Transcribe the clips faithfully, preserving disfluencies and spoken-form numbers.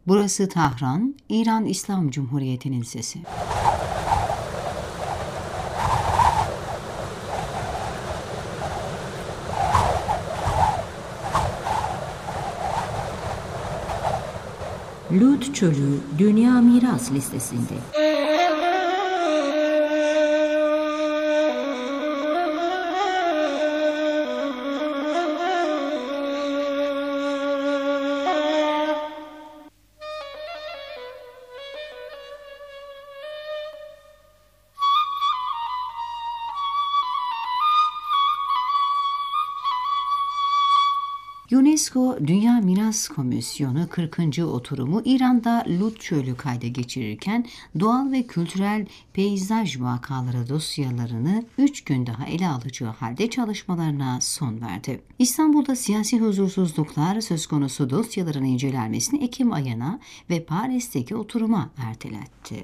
Burası Tahran, İran İslam Cumhuriyeti'nin sesi. Lut Çölü Dünya Miras Listesi'nde. UNESCO Dünya Miras Komisyonu kırkıncı oturumu İran'da Lut Çölü kayda geçirirken doğal ve kültürel peyzaj vakaları dosyalarını üç gün daha ele alacağı halde çalışmalarına son verdi. İstanbul'da siyasi huzursuzluklar söz konusu dosyaların incelenmesini Ekim ayına ve Paris'teki oturuma erteletti.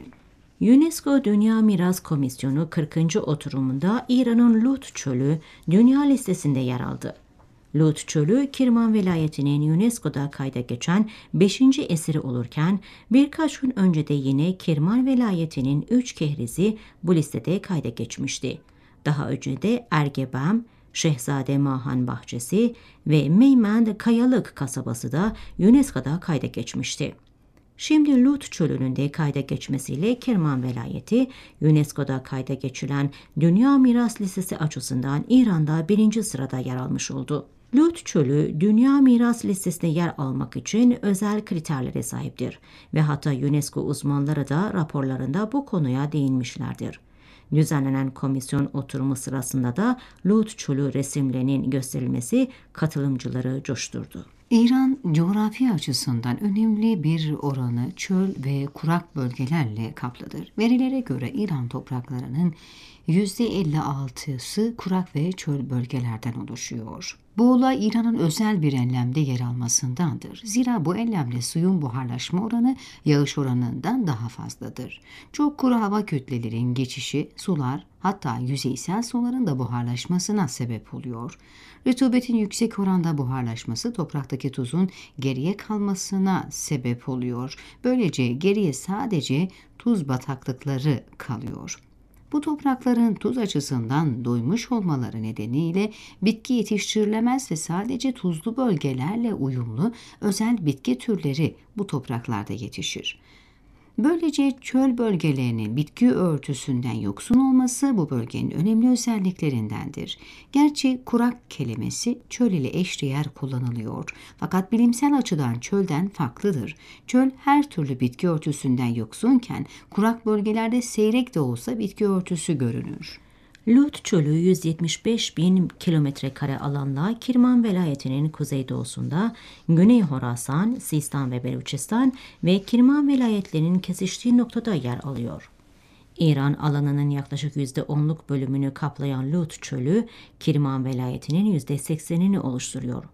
UNESCO Dünya Miras Komisyonu kırkıncı oturumunda İran'ın Lut Çölü dünya listesinde yer aldı. Lut Çölü, Kirman Velayeti'nin UNESCO'da kayda geçen beşinci eseri olurken birkaç gün önce de yine Kirman Velayeti'nin üç kehrizi bu listede kayda geçmişti. Daha önce de Ergebem, Şehzade Mahan Bahçesi ve Meymend Kayalık kasabası da UNESCO'da kayda geçmişti. Şimdi Lut Çölü'nün de kayda geçmesiyle Kirman Velayeti, UNESCO'da kayda geçilen Dünya Miras Listesi açısından İran'da birinci sırada yer almış oldu. Lut Çölü, Dünya Miras Listesi'ne yer almak için özel kriterlere sahiptir ve hatta UNESCO uzmanları da raporlarında bu konuya değinmişlerdir. Düzenlenen komisyon oturumu sırasında da Lut Çölü resimlerinin gösterilmesi katılımcıları coşturdu. İran, coğrafi açısından önemli bir oranı çöl ve kurak bölgelerle kaplıdır. Verilere göre İran topraklarının yüzde elli altısı kurak ve çöl bölgelerden oluşuyor. Bu olay İran'ın özel bir enlemde yer almasındandır. Zira bu enlemde suyun buharlaşma oranı yağış oranından daha fazladır. Çok kuru hava kütlelerin geçişi sular, hatta yüzeysel suların da buharlaşmasına sebep oluyor. Rutubetin yüksek oranda buharlaşması topraktaki tuzun geriye kalmasına sebep oluyor. Böylece geriye sadece tuz bataklıkları kalıyor. Bu toprakların tuz açısından doymuş olmaları nedeniyle bitki yetiştirilemez ve sadece tuzlu bölgelerle uyumlu özel bitki türleri bu topraklarda yetişir. Böylece çöl bölgelerinin bitki örtüsünden yoksun olması bu bölgenin önemli özelliklerindendir. Gerçi kurak kelimesi çöl ile eşdeğer kullanılıyor. Fakat bilimsel açıdan çölden farklıdır. Çöl her türlü bitki örtüsünden yoksunken kurak bölgelerde seyrek de olsa bitki örtüsü görünür. Lut Çölü yüz yetmiş beş bin kilometre kare alanla Kirman Velayeti'nin kuzeydoğusunda, Güney Horasan, Sistan ve Beluçistan ve Kirman Velayetlerinin kesiştiği noktada yer alıyor. İran alanının yaklaşık yüzde onluk bölümünü kaplayan Lut Çölü, Kirman Velayeti'nin yüzde seksenini oluşturuyor.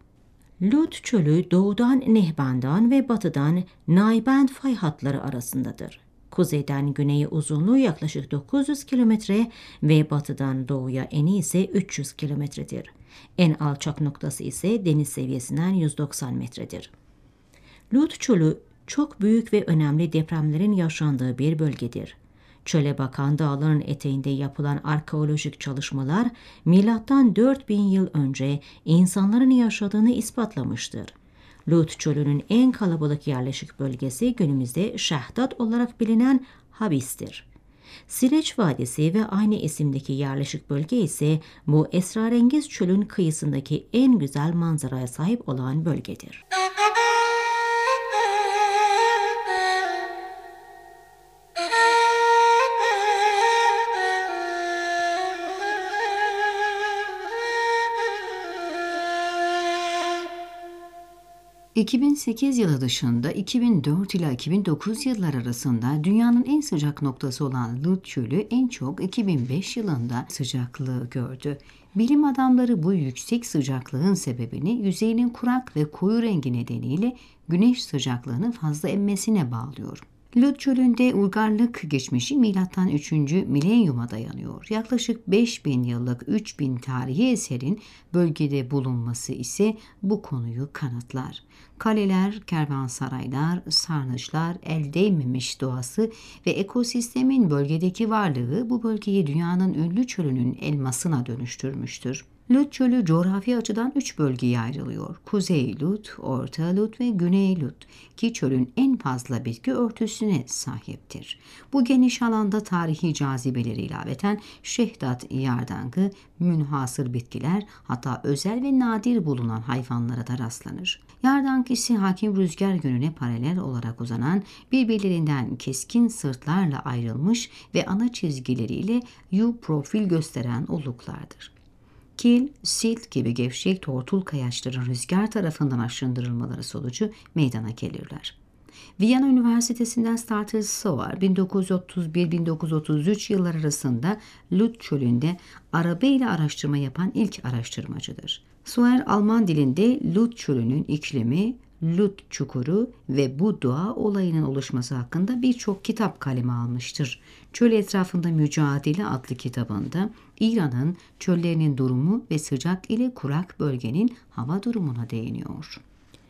Lut Çölü doğudan Nehban'dan ve batıdan Nayband fay hatları arasındadır. Kuzeyden güneye uzunluğu yaklaşık dokuz yüz kilometre ve batıdan doğuya eni ise üç yüz kilometredir. En alçak noktası ise deniz seviyesinden yüz doksan metredir. Lut Çölü çok büyük ve önemli depremlerin yaşandığı bir bölgedir. Çöle bakan dağların eteğinde yapılan arkeolojik çalışmalar milattan dört bin yıl önce insanların yaşadığını ispatlamıştır. Lut Çölü'nün en kalabalık yerleşik bölgesi günümüzde Şehdat olarak bilinen Habis'tir. Sireç Vadisi ve aynı isimdeki yerleşik bölge ise bu esrarengiz çölün kıyısındaki en güzel manzaraya sahip olan bölgedir. iki bin sekiz yılı dışında iki bin dört ila iki bin dokuz yıllar arasında dünyanın en sıcak noktası olan Lut Çölü en çok iki bin beş yılında sıcaklığı gördü. Bilim adamları bu yüksek sıcaklığın sebebini yüzeyinin kurak ve koyu rengi nedeniyle güneş sıcaklığının fazla emmesine bağlıyor. Lut Çölü'nde uygarlık geçmişi milattan üçüncü milenyuma dayanıyor. Yaklaşık beş bin yıllık üç bin tarihi eserin bölgede bulunması ise bu konuyu kanıtlar. Kaleler, kervansaraylar, sarnıçlar, el değmemiş doğası ve ekosistemin bölgedeki varlığı bu bölgeyi dünyanın ünlü çölünün elmasına dönüştürmüştür. Lut Çölü coğrafi açıdan üç bölgeye ayrılıyor. Kuzey Lut, Orta Lut ve Güney Lut ki çölün en fazla bitki örtüsüne sahiptir. Bu geniş alanda tarihi cazibeleri ilaveten şehdat yardangı, münhasır bitkiler hatta özel ve nadir bulunan hayvanlara da rastlanır. Yardang ise hakim rüzgar yönüne paralel olarak uzanan birbirlerinden keskin sırtlarla ayrılmış ve ana çizgileriyle U profil gösteren oluklardır. Kil, silt gibi gevşek tortul kayaçların rüzgar tarafından aşındırılmaları sonucu meydana gelirler. Viyana Üniversitesi'nden Starter Sauer bin dokuz yüz otuz bir bin dokuz yüz otuz üç yıllar arasında Lut Çölü'nde arabayla araştırma yapan ilk araştırmacıdır. Sauer Alman dilinde Lut Çölü'nün iklimi, Lut Çukuru ve bu doğa olayının oluşması hakkında birçok kitap kaleme almıştır. Çöl etrafında Mücadele adlı kitabında İran'ın çöllerinin durumu ve sıcak ile kurak bölgenin hava durumuna değiniyor.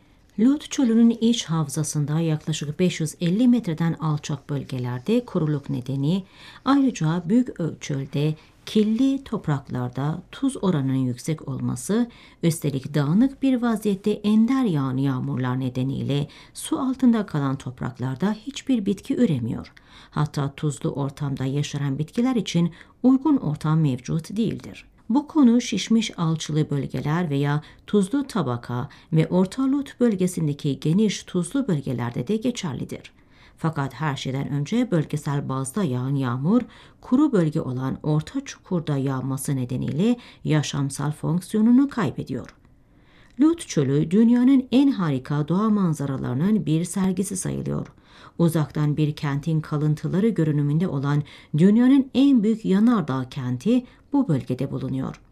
Lut Çölü'nün iç havzasında yaklaşık beş yüz elli metreden alçak bölgelerde kuruluk nedeni, ayrıca büyük ölçüde kirli topraklarda tuz oranının yüksek olması, üstelik dağınık bir vaziyette ender yağan yağmurlar nedeniyle su altında kalan topraklarda hiçbir bitki üremiyor. Hatta tuzlu ortamda yaşayan bitkiler için uygun ortam mevcut değildir. Bu konu şişmiş alçılı bölgeler veya tuzlu tabaka ve Orta Lut bölgesindeki geniş tuzlu bölgelerde de geçerlidir. Fakat her şeyden önce bölgesel bazda yağan yağmur, kuru bölge olan Orta Çukur'da yağması nedeniyle yaşamsal fonksiyonunu kaybediyor. Lut Çölü dünyanın en harika doğa manzaralarının bir sergisi sayılıyor. Uzaktan bir kentin kalıntıları görünümünde olan dünyanın en büyük yanardağ kenti bu bölgede bulunuyor.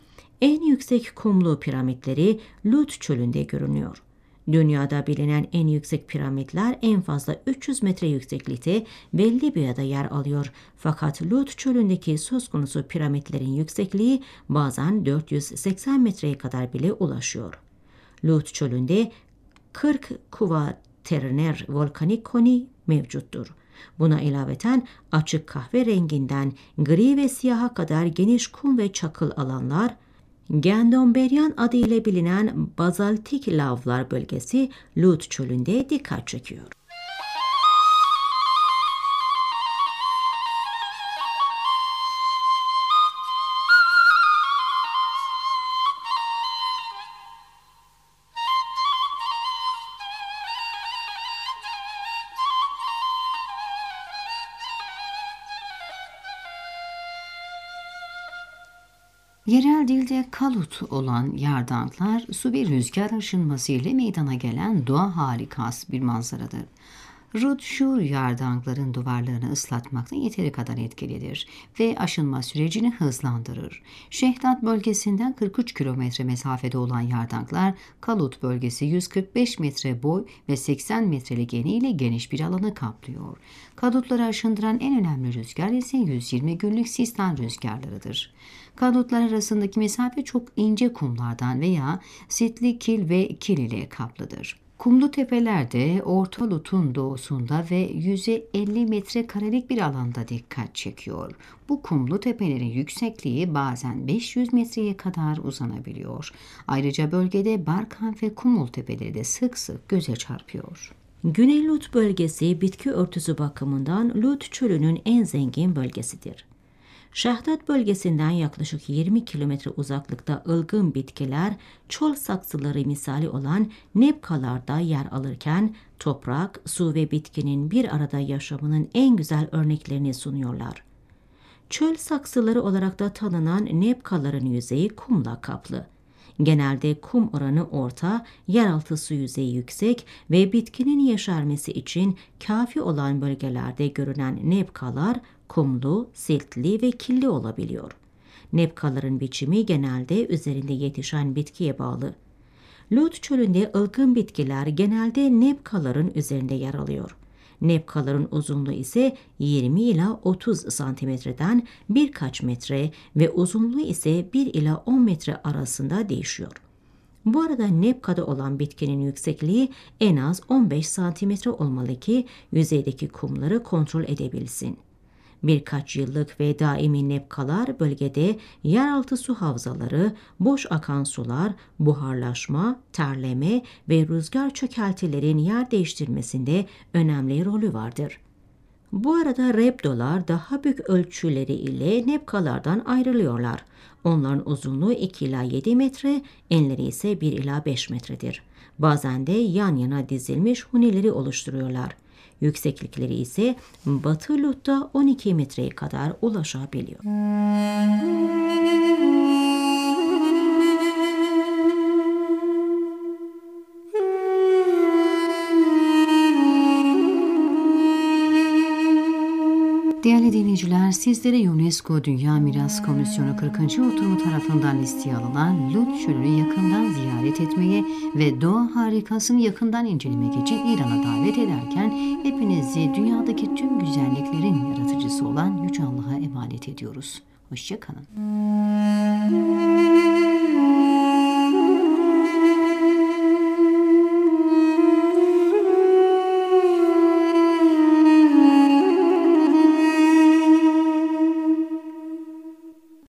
En yüksek kumlu piramitleri Lut Çölü'nde görünüyor. Dünyada bilinen en yüksek piramitler en fazla üç yüz metre yükseklikte ve Libya'da yer alıyor. Fakat Lut Çölü'ndeki söz konusu piramitlerin yüksekliği bazen dört yüz seksen metreye kadar bile ulaşıyor. Lut Çölü'nde kırk kuvaterner volkanik koni mevcuttur. Buna ilaveten açık kahve renginden gri ve siyaha kadar geniş kum ve çakıl alanlar, Gendomberyan adıyla bilinen bazaltik lavlar bölgesi Lut Çölü'nde dikkat çekiyor. Yerel dilde kalut olan yardanglar su ve rüzgar aşınması ile meydana gelen doğa harikası bir manzaradır. Rud şu yardangların duvarlarını ıslatmakta yeteri kadar etkilidir ve aşınma sürecini hızlandırır. Şehdat bölgesinden kırk üç kilometre mesafede olan yardanglar, Kalut bölgesi yüz kırk beş metre boy ve seksen metrelik eniyle geniş bir alanı kaplıyor. Kadutları aşındıran en önemli rüzgar ise yüz yirmi günlük sistan rüzgarlarıdır. Kadutlar arasındaki mesafe çok ince kumlardan veya sitli kil ve kil ile kaplıdır. Kumlu tepelerde Orta Lut'un doğusunda ve yüz elli metrekarelik bir alanda dikkat çekiyor. Bu kumlu tepelerin yüksekliği bazen beş yüz metreye kadar uzanabiliyor. Ayrıca bölgede Barkan ve Kumul tepeleri de sık sık göze çarpıyor. Güney Lut bölgesi bitki örtüsü bakımından Lut Çölü'nün en zengin bölgesidir. Şehdat bölgesinden yaklaşık yirmi kilometre uzaklıkta ılgın bitkiler, çöl saksıları misali olan nepkalarda yer alırken toprak, su ve bitkinin bir arada yaşamının en güzel örneklerini sunuyorlar. Çöl saksıları olarak da tanınan nepkaların yüzeyi kumla kaplı. Genelde kum oranı orta, yeraltı su yüzeyi yüksek ve bitkinin yeşermesi için kafi olan bölgelerde görünen nepkalar kumlu, siltli ve kirli olabiliyor. Nepkaların biçimi genelde üzerinde yetişen bitkiye bağlı. Lut Çölü'nde ılgın bitkiler genelde nepkaların üzerinde yer alıyor. Nepkaların uzunluğu ise yirmi ila otuz santimetreden birkaç metre ve uzunluğu ise bir ila on metre arasında değişiyor. Bu arada Nepka'da olan bitkinin yüksekliği en az on beş santimetre olmalı ki yüzeydeki kumları kontrol edebilsin. Birkaç yıllık ve daimi nepkalar bölgede yeraltı su havzaları, boş akan sular, buharlaşma, terleme ve rüzgar çökeltilerin yer değiştirmesinde önemli rolü vardır. Bu arada Rhabdolar daha büyük ölçüleri ile nepkalardan ayrılıyorlar. Onların uzunluğu iki ila yedi metre, enleri ise bir ila beş metredir. Bazen de yan yana dizilmiş hunileri oluşturuyorlar. Yükseklikleri ise Batı Lut'ta on iki metreye kadar ulaşabiliyor. Değerli dinleyiciler, sizlere UNESCO Dünya Miras Komisyonu kırkıncı oturumu tarafından listeye alınan Lut Çölü'nü yakından ziyaret etmeye ve doğa harikasını yakından incelemek için İran'a davet ederken hepinizi dünyadaki tüm güzelliklerin yaratıcısı olan Yüce Allah'a emanet ediyoruz. Hoşça kalın.